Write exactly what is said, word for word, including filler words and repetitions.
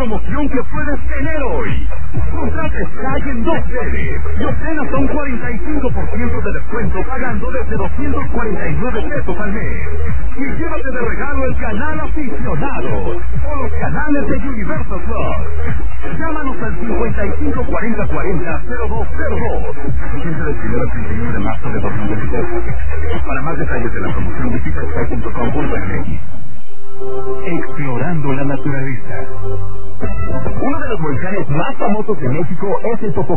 promoción que puedes tener hoy. Contrata Sky en dos sedes y obtén hasta un cuarenta y cinco por ciento de descuento pagando desde doscientos cuarenta y nueve pesos al mes. Y llévate de regalo el canal aficionado o los canales de Universal Plus. Llámanos al cincuenta y cinco cuarenta cuarenta cero dos cero dos. Vigencia del primero al treinta y uno de marzo de dos mil veintidós. Para más detalles de la promoción visita sky punto com punto m x. Explorando la naturaleza. Uno de los volcanes más famosos de México es el Popocatépetl.